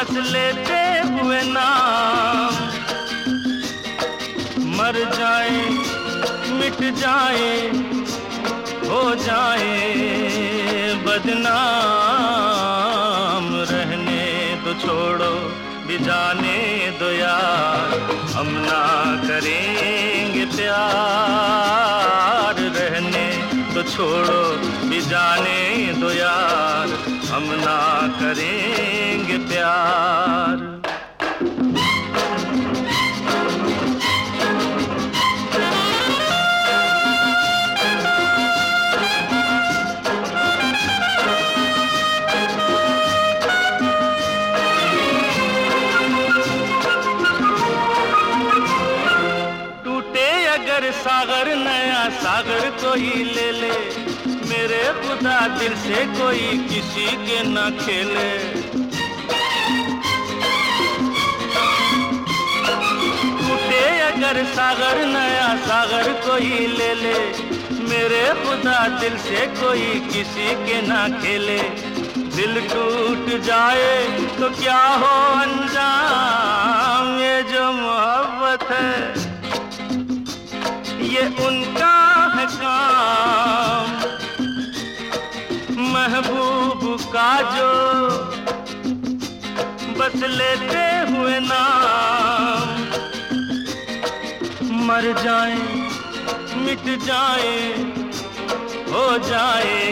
बस लेते हुए नाम, मर जाए मिट जाए हो जाए बदनाम। रहने दो छोड़ो भी जाने दो यार, हम ना करेंगे प्यार। रहने दो छोड़ो भी जाने दो यार, हम ना करेंगे प्यार। अगर सागर नया सागर कोई ले ले, मेरे खुदा दिल से कोई किसी के न खेले। टूटे अगर सागर नया सागर कोई ले ले, मेरे खुदा दिल से कोई किसी के न खेले। दिल टूट जाए तो क्या हो अंजाम, ये जो मोहब्बत है ये उनका है काम। महबूब का जो बस लेते हुए नाम, मर जाए मिट जाए हो जाए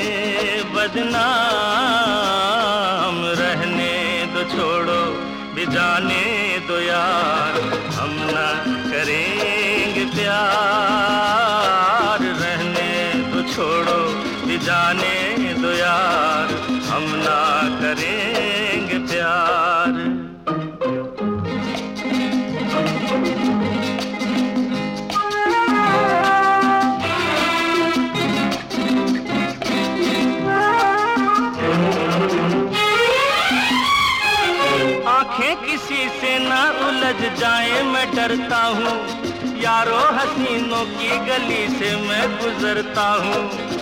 बदनाम। रहने दो छोड़ो भी जाने दो यार, हम ना करेंगे प्यार। रहने दो छोड़ो भी जाने दो यार, हम ना करेंगे प्यार। आंखें किसी से ना उलझ जाए मैं डरता हूँ, यारो हसीनों की गली से मैं गुजरता हूँ।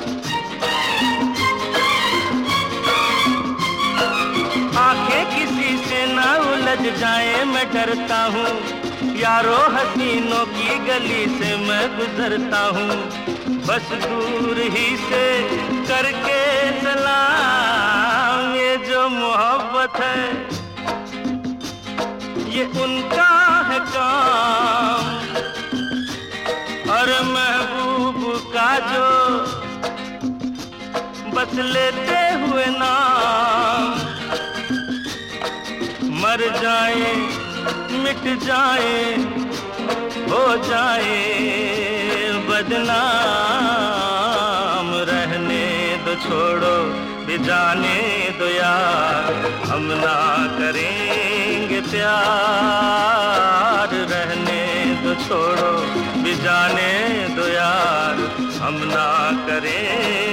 आंखें किसी से ना उलझ जाए मैं डरता हूँ, यारो हसीनों की गली से मैं गुजरता हूँ। बस दूर ही से करके सलाम, ये जो मोहब्बत है ये उनका है काम। और महबूब का जो बस लेते हुए नाम, मर जाए मिट जाए हो जाए बदनाम। रहने दो छोड़ो भी जाने दो यार, हम ना करेंगे प्यार। रहने दो छोड़ो भी जाने दो यार, हम ना करेंगे